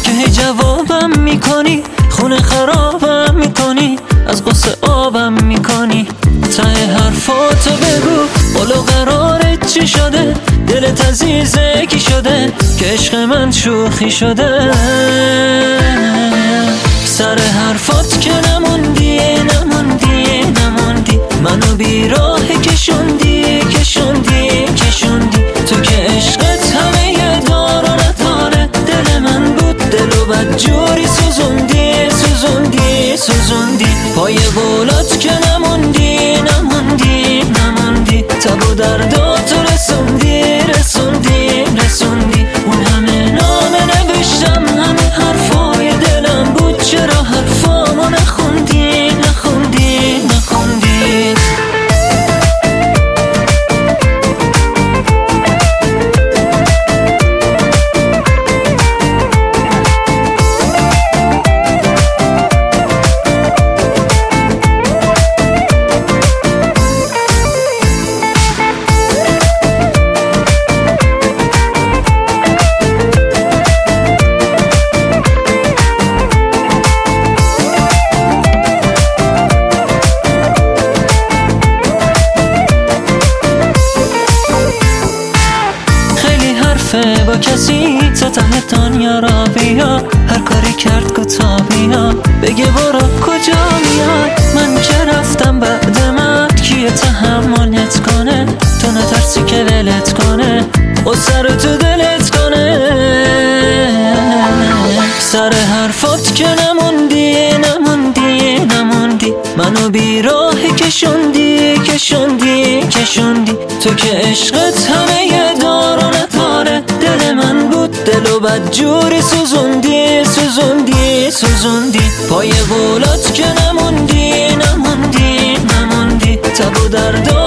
که هی جوابم میکنی، خونه خرابم میکنی، از قصه آبم میکنی. ته حرفاتو بگو، قول و قرارت چی شده؟ دلت عزیزه کی شده که عشق من شوخی شده؟ سر حرفات که نموندی منو بی راه کشوندی تو که عشقت همه یه دار و نداره. دل من بود دل و بد جوری سوزوندی پای بولات که نموندی تب و درداتو رسوندی اون همه نامه نوشتم، همه حرفای دلم بود، چرا حرفامو نخوندی؟ با کسی تا ته دنیا را بیا، هر کاری کرد گتا بیا، بگه برو کجا میاد. من که رفتم بعد من کیه تحملت کنه؟ تو نترسی که ولت کنه و سر تو دلت کنه. سر حرفات که نموندی منو بی راه کشوندی تو که عشقت همه یه دار و نداره. دل من بود دل و بد جوری سوزوندی پای بولات که نموندی تب و درد